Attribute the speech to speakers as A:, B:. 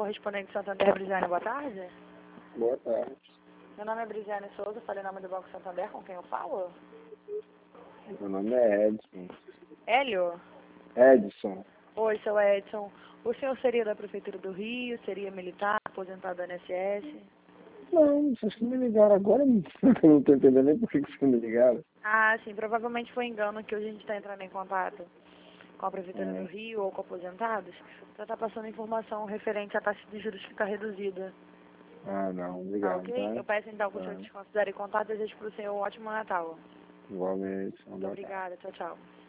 A: correspondente Santander, Brisiane, boa tarde.
B: Boa tarde.
A: Meu nome é Brisiane Souza, falei em nome do Banco Santander, com quem eu falo?
B: Meu nome é Edson.
A: Hélio?
B: Edson.
A: Oi, seu Edson. O senhor seria da Prefeitura do Rio, seria militar, aposentado da INSS?
B: Não, vocês que me ligaram agora, eu não tô entendendo nem por que vocês me ligaram.
A: Ah, sim, provavelmente foi engano que hoje a gente está entrando em contato com a Prefeitura do Rio ou com aposentados para estar passando informação referente à taxa de juros ficar reduzida.
B: Ah, não,
A: Tá
B: obrigado,
A: ok?
B: tá?
A: Eu peço então que o senhor desconsidere contato e desejo para o senhor um ótimo Natal.
B: Igualmente.
A: Muito obrigada, tchau, tchau.